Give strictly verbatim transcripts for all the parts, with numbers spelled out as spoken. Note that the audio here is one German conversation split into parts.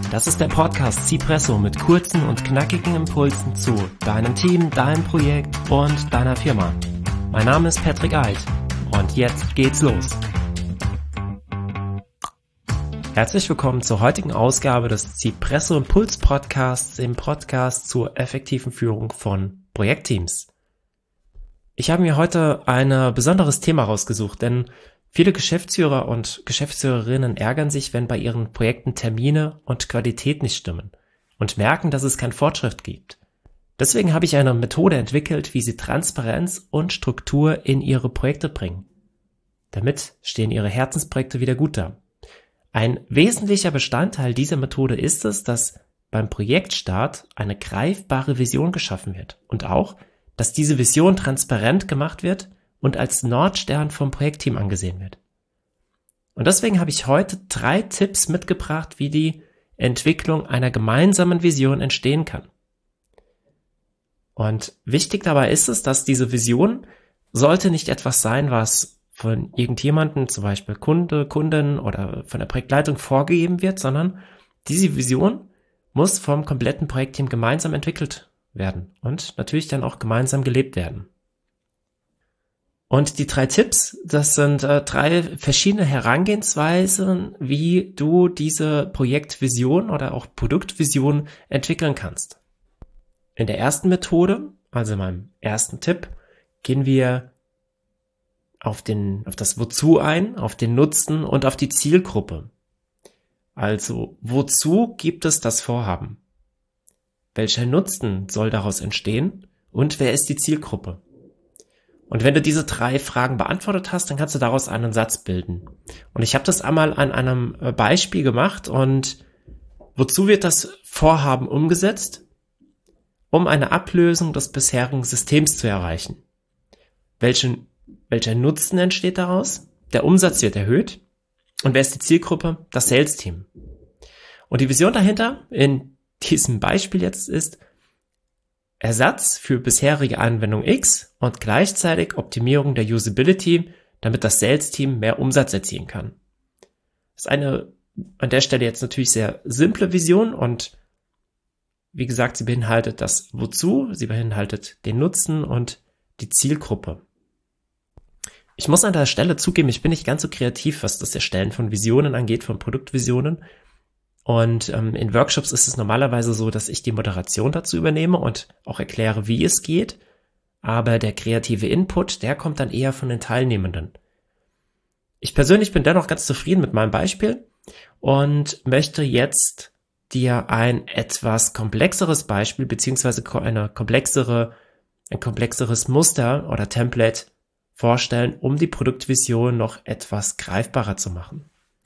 Das ist der Podcast Cipresso mit kurzen und knackigen Impulsen zu deinem Team, deinem Projekt und deiner Firma. Mein Name ist Patrick Eid und jetzt geht's los. Herzlich willkommen zur heutigen Ausgabe des Cipresso Impuls Podcasts, dem Podcast zur effektiven Führung von Projektteams. Ich habe mir heute ein besonderes Thema rausgesucht, denn viele Geschäftsführer und Geschäftsführerinnen ärgern sich, wenn bei ihren Projekten Termine und Qualität nicht stimmen und merken, dass es keinen Fortschritt gibt. Deswegen habe ich eine Methode entwickelt, wie sie Transparenz und Struktur in ihre Projekte bringen. Damit stehen ihre Herzensprojekte wieder gut da. Ein wesentlicher Bestandteil dieser Methode ist es, dass beim Projektstart eine greifbare Vision geschaffen wird und auch, dass diese Vision transparent gemacht wird und als Nordstern vom Projektteam angesehen wird. Und deswegen habe ich heute drei Tipps mitgebracht, wie die Entwicklung einer gemeinsamen Vision entstehen kann. Und wichtig dabei ist es, dass diese Vision sollte nicht etwas sein, was von irgendjemandem, zum Beispiel Kunde, Kunden oder von der Projektleitung vorgegeben wird, sondern diese Vision muss vom kompletten Projektteam gemeinsam entwickelt werden und natürlich dann auch gemeinsam gelebt werden. Und die drei Tipps, das sind äh, drei verschiedene Herangehensweisen, wie du diese Projektvision oder auch Produktvision entwickeln kannst. In der ersten Methode, also in meinem ersten Tipp, gehen wir auf den, auf das Wozu ein, auf den Nutzen und auf die Zielgruppe. Also, wozu gibt es das Vorhaben? Welcher Nutzen soll daraus entstehen? Und wer ist die Zielgruppe? Und wenn du diese drei Fragen beantwortet hast, dann kannst du daraus einen Satz bilden. Und ich habe das einmal an einem Beispiel gemacht. Und wozu wird das Vorhaben umgesetzt? Um eine Ablösung des bisherigen Systems zu erreichen. Welchen, welcher Nutzen entsteht daraus? Der Umsatz wird erhöht. Und wer ist die Zielgruppe? Das Sales-Team. Und die Vision dahinter in diesem Beispiel jetzt ist Ersatz für bisherige Anwendung X und gleichzeitig Optimierung der Usability, damit das Sales-Team mehr Umsatz erzielen kann. Das ist eine an der Stelle jetzt natürlich sehr simple Vision und wie gesagt, sie beinhaltet das Wozu, sie beinhaltet den Nutzen und die Zielgruppe. Ich muss an der Stelle zugeben, ich bin nicht ganz so kreativ, was das Erstellen von Visionen angeht, von Produktvisionen. Und ähm, in Workshops ist es normalerweise so, dass ich die Moderation dazu übernehme und auch erkläre, wie es geht. Aber der kreative Input, der kommt dann eher von den Teilnehmenden. Ich persönlich bin dennoch ganz zufrieden mit meinem Beispiel und möchte jetzt dir ein etwas komplexeres Beispiel beziehungsweise eine komplexere, ein komplexeres Muster oder Template vorstellen, um die Produktvision noch etwas greifbarer zu machen.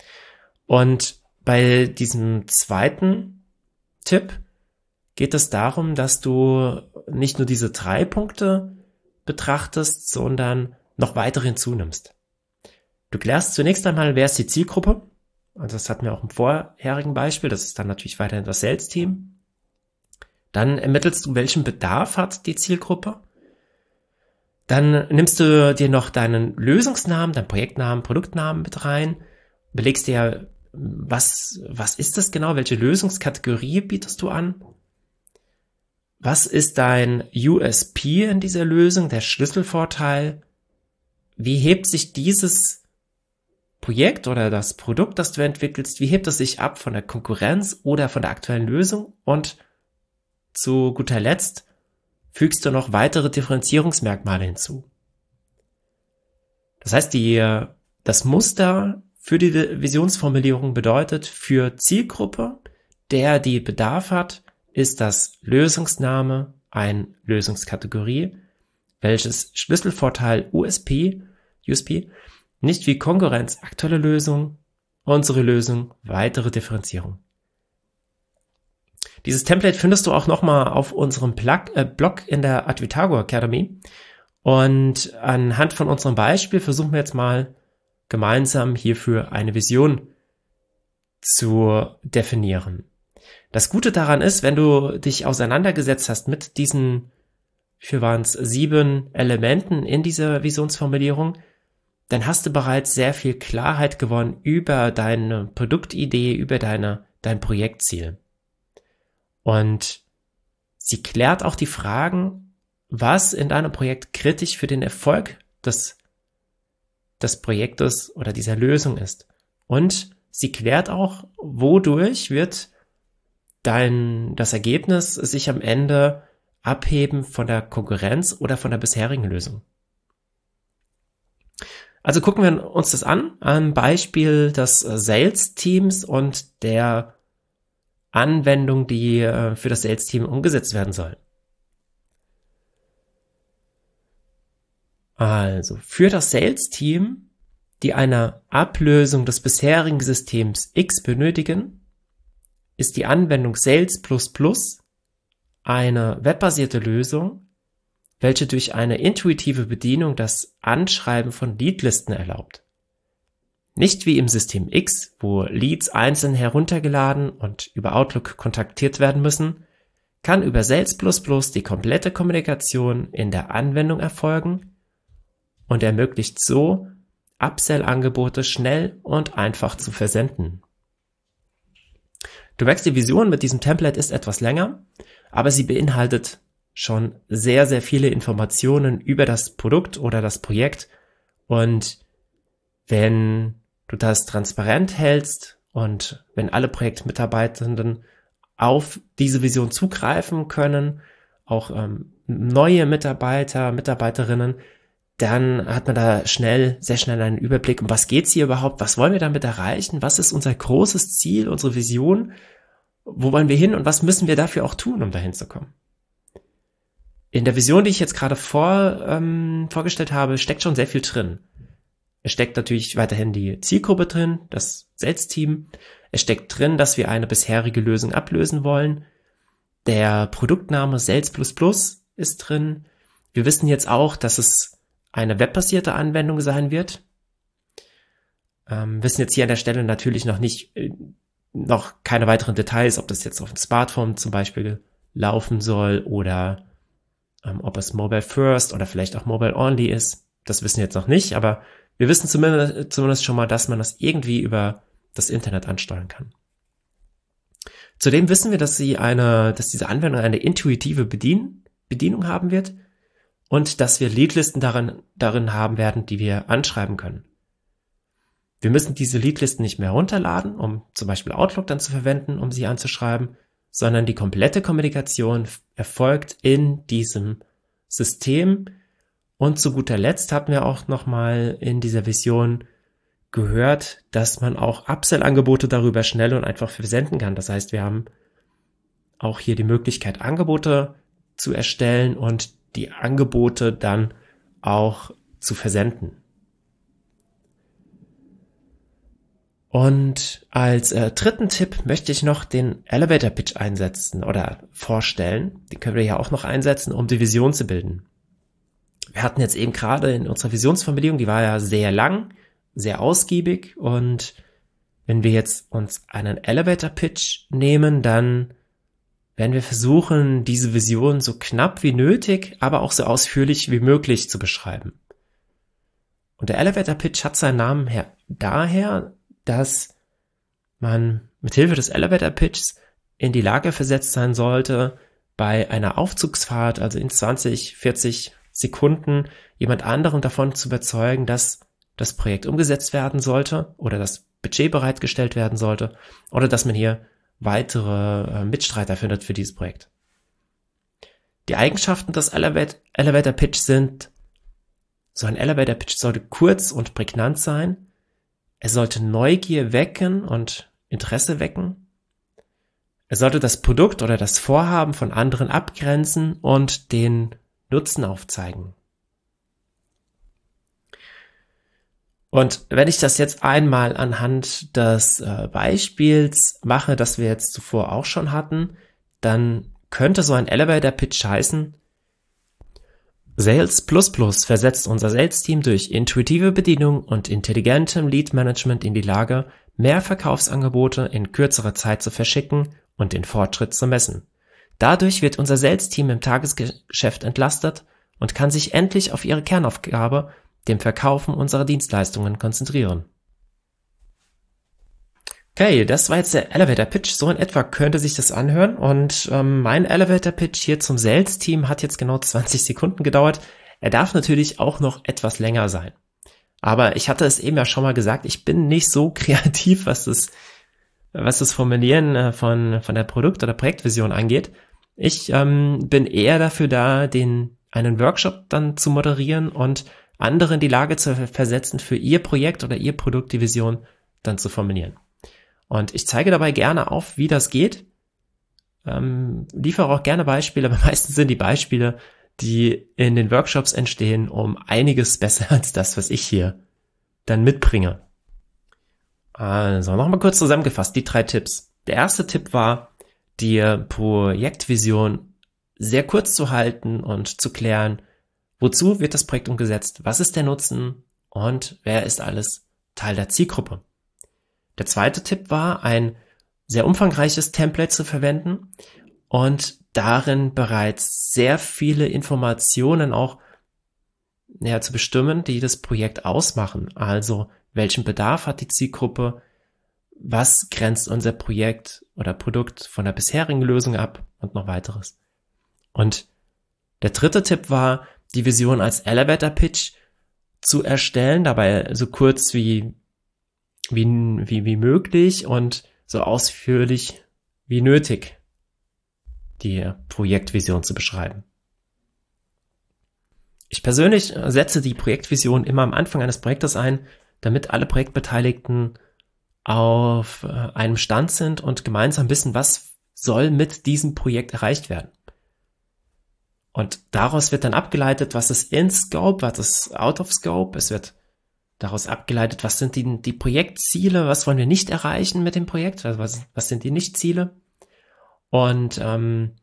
Und bei diesem zweiten Tipp geht es darum, dass du nicht nur diese drei Punkte betrachtest, sondern noch weitere hinzunimmst. Du klärst zunächst einmal, wer ist die Zielgruppe? Und das hatten wir auch im vorherigen Beispiel. Das ist dann natürlich weiterhin das Sales-Team. Dann ermittelst du, welchen Bedarf hat die Zielgruppe. Dann nimmst du dir noch deinen Lösungsnamen, deinen Projektnamen, Produktnamen mit rein. Belegst dir, Was, was ist das genau? Welche Lösungskategorie bietest du an? Was ist dein U S P in dieser Lösung, der Schlüsselvorteil? Wie hebt sich dieses Projekt oder das Produkt, das du entwickelst, wie hebt es sich ab von der Konkurrenz oder von der aktuellen Lösung? Und zu guter Letzt fügst du noch weitere Differenzierungsmerkmale hinzu. Das heißt, die, das Muster für die Visionsformulierung bedeutet, für Zielgruppe, der die Bedarf hat, ist das Lösungsname ein Lösungskategorie, welches Schlüsselvorteil U S P, U S P, nicht wie Konkurrenz aktuelle Lösung, unsere Lösung, weitere Differenzierung. Dieses Template findest du auch nochmal auf unserem Plug, äh, Blog in der Advitago Academy und anhand von unserem Beispiel versuchen wir jetzt mal gemeinsam hierfür eine Vision zu definieren. Das Gute daran ist, wenn du dich auseinandergesetzt hast mit diesen, wie viel waren es, sieben Elementen in dieser Visionsformulierung, dann hast du bereits sehr viel Klarheit gewonnen über deine Produktidee, über deine dein Projektziel. Und sie klärt auch die Fragen, was in deinem Projekt kritisch für den Erfolg des, des Projektes oder dieser Lösung ist. Und sie klärt auch, wodurch wird dein, das Ergebnis sich am Ende abheben von der Konkurrenz oder von der bisherigen Lösung. Also gucken wir uns das an, am Beispiel des Sales-Teams und der Anwendung, die für das Sales-Team umgesetzt werden soll. Also für das Sales-Team, die eine Ablösung des bisherigen Systems X benötigen, ist die Anwendung Sales plus plus eine webbasierte Lösung, welche durch eine intuitive Bedienung das Anschreiben von Leadlisten erlaubt. Nicht wie im System X, wo Leads einzeln heruntergeladen und über Outlook kontaktiert werden müssen, kann über Sales plus plus die komplette Kommunikation in der Anwendung erfolgen und ermöglicht so, Upsell-Angebote schnell und einfach zu versenden. Du merkst, die Vision mit diesem Template ist etwas länger, aber sie beinhaltet schon sehr, sehr viele Informationen über das Produkt oder das Projekt. Und wenn du das transparent hältst und wenn alle Projektmitarbeitenden auf diese Vision zugreifen können, auch ähm, neue Mitarbeiter, Mitarbeiterinnen, dann hat man da schnell, sehr schnell einen Überblick, um was geht's hier überhaupt, was wollen wir damit erreichen, was ist unser großes Ziel, unsere Vision, wo wollen wir hin und was müssen wir dafür auch tun, um dahin zu kommen. In der Vision, die ich jetzt gerade vor, ähm, vorgestellt habe, steckt schon sehr viel drin. Es steckt natürlich weiterhin die Zielgruppe drin, das Sales-Team. Es steckt drin, dass wir eine bisherige Lösung ablösen wollen. Der Produktname Sales plus plus ist drin. Wir wissen jetzt auch, dass es eine webbasierte Anwendung sein wird. Ähm, wissen jetzt hier an der Stelle natürlich noch nicht, äh, noch keine weiteren Details, ob das jetzt auf dem Smartphone zum Beispiel laufen soll oder ähm, ob es Mobile First oder vielleicht auch Mobile Only ist. Das wissen wir jetzt noch nicht, aber wir wissen zumindest, zumindest schon mal, dass man das irgendwie über das Internet ansteuern kann. Zudem wissen wir, dass sie eine, dass diese Anwendung eine intuitive Bedien- Bedienung haben wird und dass wir Leadlisten darin, darin haben werden, die wir anschreiben können. Wir müssen diese Leadlisten nicht mehr herunterladen, um zum Beispiel Outlook dann zu verwenden, um sie anzuschreiben, sondern die komplette Kommunikation erfolgt in diesem System. Und zu guter Letzt hatten wir auch nochmal in dieser Vision gehört, dass man auch Upsell-Angebote darüber schnell und einfach versenden kann. Das heißt, wir haben auch hier die Möglichkeit, Angebote zu erstellen und die Angebote dann auch zu versenden. Und als äh, dritten Tipp möchte ich noch den Elevator Pitch einsetzen oder vorstellen. Den können wir ja auch noch einsetzen, um die Vision zu bilden. Wir hatten jetzt eben gerade in unserer Visionsformulierung, die war ja sehr lang, sehr ausgiebig, und wenn wir jetzt uns einen Elevator Pitch nehmen, dann werden wir versuchen, diese Vision so knapp wie nötig, aber auch so ausführlich wie möglich zu beschreiben. Und der Elevator Pitch hat seinen Namen her daher, dass man mit Hilfe des Elevator Pitches in die Lage versetzt sein sollte, bei einer Aufzugsfahrt, also in zwanzig, vierzig Sekunden, jemand anderen davon zu überzeugen, dass das Projekt umgesetzt werden sollte oder das Budget bereitgestellt werden sollte oder dass man hier weitere Mitstreiter findet für dieses Projekt. Die Eigenschaften des Elevator Pitch sind: So ein Elevator Pitch sollte kurz und prägnant sein. Er sollte Neugier wecken und Interesse wecken. Er sollte das Produkt oder das Vorhaben von anderen abgrenzen und den Nutzen aufzeigen. Und wenn ich das jetzt einmal anhand des äh, Beispiels mache, das wir jetzt zuvor auch schon hatten, dann könnte so ein Elevator Pitch heißen: Sales plus plus versetzt unser Sales-Team durch intuitive Bedienung und intelligentem Lead-Management in die Lage, mehr Verkaufsangebote in kürzerer Zeit zu verschicken und den Fortschritt zu messen. Dadurch wird unser Sales-Team im Tagesgeschäft entlastet und kann sich endlich auf ihre Kernaufgabe, dem Verkaufen unserer Dienstleistungen, konzentrieren. Okay, das war jetzt der Elevator Pitch. So in etwa könnte sich das anhören. Und ähm, mein Elevator Pitch hier zum Sales Team hat jetzt genau zwanzig Sekunden gedauert. Er darf natürlich auch noch etwas länger sein. Aber ich hatte es eben ja schon mal gesagt, ich bin nicht so kreativ, was das, was das Formulieren von, von der Produkt- oder Projektvision angeht. Ich ähm, bin eher dafür da, den einen Workshop dann zu moderieren und andere in die Lage zu versetzen, für ihr Projekt oder ihr Produkt die Vision dann zu formulieren. Und ich zeige dabei gerne auf, wie das geht. Ähm, liefere auch gerne Beispiele, aber meistens sind die Beispiele, die in den Workshops entstehen, um einiges besser als das, was ich hier dann mitbringe. Also nochmal kurz zusammengefasst, die drei Tipps. Der erste Tipp war, die Projektvision sehr kurz zu halten und zu klären, wozu wird das Projekt umgesetzt, was ist der Nutzen und wer ist alles Teil der Zielgruppe. Der zweite Tipp war, ein sehr umfangreiches Template zu verwenden und darin bereits sehr viele Informationen auch ja, zu bestimmen, die das Projekt ausmachen. Also, welchen Bedarf hat die Zielgruppe? Was grenzt unser Projekt oder Produkt von der bisherigen Lösung ab und noch weiteres. Und der dritte Tipp war, die Vision als Elevator Pitch zu erstellen, dabei so kurz wie, wie, wie, wie möglich und so ausführlich wie nötig die Projektvision zu beschreiben. Ich persönlich setze die Projektvision immer am Anfang eines Projektes ein, damit alle Projektbeteiligten auf einem Stand sind und gemeinsam wissen, was soll mit diesem Projekt erreicht werden. Und daraus wird dann abgeleitet, was ist in Scope, was ist out of Scope. Es wird daraus abgeleitet, was sind die, die Projektziele, was wollen wir nicht erreichen mit dem Projekt, also was, was sind die Nicht-Ziele. Und ähm,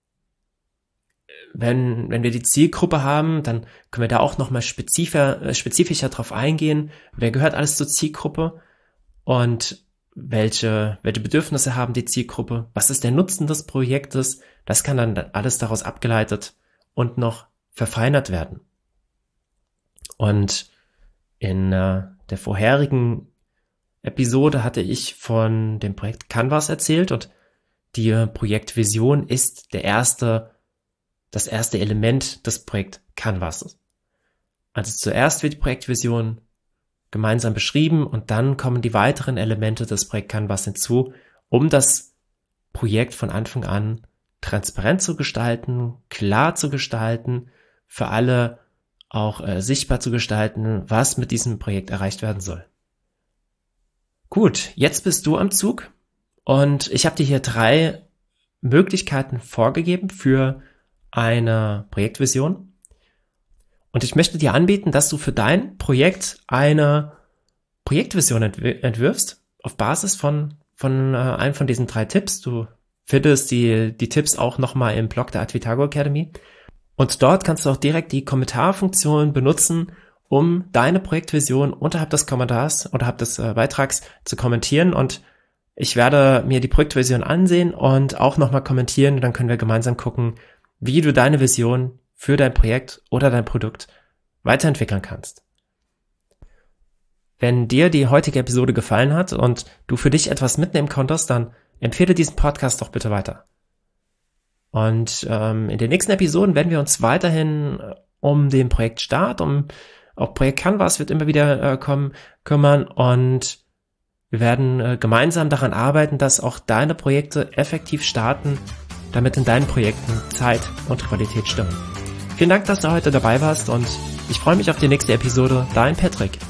wenn, wenn wir die Zielgruppe haben, dann können wir da auch nochmal spezifischer, spezifischer drauf eingehen, wer gehört alles zur Zielgruppe und welche, welche Bedürfnisse haben die Zielgruppe, was ist der Nutzen des Projektes, das kann dann alles daraus abgeleitet und noch verfeinert werden. Und in äh, der vorherigen Episode hatte ich von dem Projekt Canvas erzählt und die Projektvision ist der erste, das erste Element des Projekt Canvas. Also zuerst wird die Projektvision gemeinsam beschrieben und dann kommen die weiteren Elemente des Projekt Canvas hinzu, um das Projekt von Anfang an transparent zu gestalten, klar zu gestalten, für alle auch äh, sichtbar zu gestalten, was mit diesem Projekt erreicht werden soll. Gut, jetzt bist du am Zug und ich habe dir hier drei Möglichkeiten vorgegeben für eine Projektvision. Und ich möchte dir anbieten, dass du für dein Projekt eine Projektvision entw- entwirfst, auf Basis von, von äh, einem von diesen drei Tipps. Du findest die, die Tipps auch nochmal im Blog der Advitago Academy. Und dort kannst du auch direkt die Kommentarfunktion benutzen, um deine Projektvision unterhalb des Kommentars, unterhalb des äh, Beitrags zu kommentieren. Und ich werde mir die Projektvision ansehen und auch nochmal kommentieren. Und dann können wir gemeinsam gucken, wie du deine Vision für dein Projekt oder dein Produkt weiterentwickeln kannst. Wenn dir die heutige Episode gefallen hat und du für dich etwas mitnehmen konntest, dann empfehle diesen Podcast doch bitte weiter. Und ähm, in den nächsten Episoden werden wir uns weiterhin um den Projektstart, um auch Projekt Canvas wird immer wieder äh, kommen, kümmern und wir werden äh, gemeinsam daran arbeiten, dass auch deine Projekte effektiv starten, damit in deinen Projekten Zeit und Qualität stimmen. Vielen Dank, dass du heute dabei warst und ich freue mich auf die nächste Episode. Dein Patrick.